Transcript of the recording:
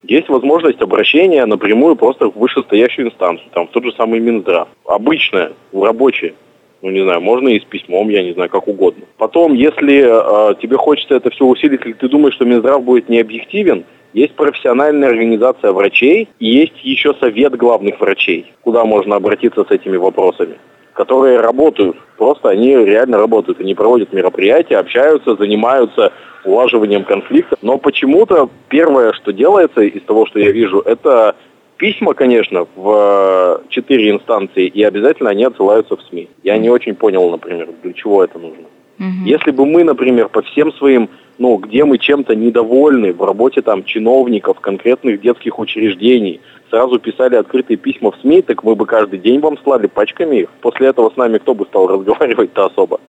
Есть возможность обращения напрямую просто в вышестоящую инстанцию, там, в тот же самый Минздрав. Обычная, рабочая. Не знаю, можно и с письмом, я не знаю, как угодно. Потом, если тебе хочется это все усилить, или ты думаешь, что Минздрав будет необъективен, есть профессиональная организация врачей и есть еще совет главных врачей, куда можно обратиться с этими вопросами, которые работают. Просто они реально работают. Они проводят мероприятия, общаются, занимаются улаживанием конфликта. Но почему-то первое, что делается из того, что я вижу, это письма, конечно, в 4 инстанции, и обязательно они отсылаются в СМИ. Я не очень понял, например, для чего это нужно. Если бы мы, например, по всем своим, где мы чем-то недовольны в работе там чиновников, конкретных детских учреждений, сразу писали открытые письма в СМИ, так мы бы каждый день вам слали пачками их. После этого с нами кто бы стал разговаривать-то особо?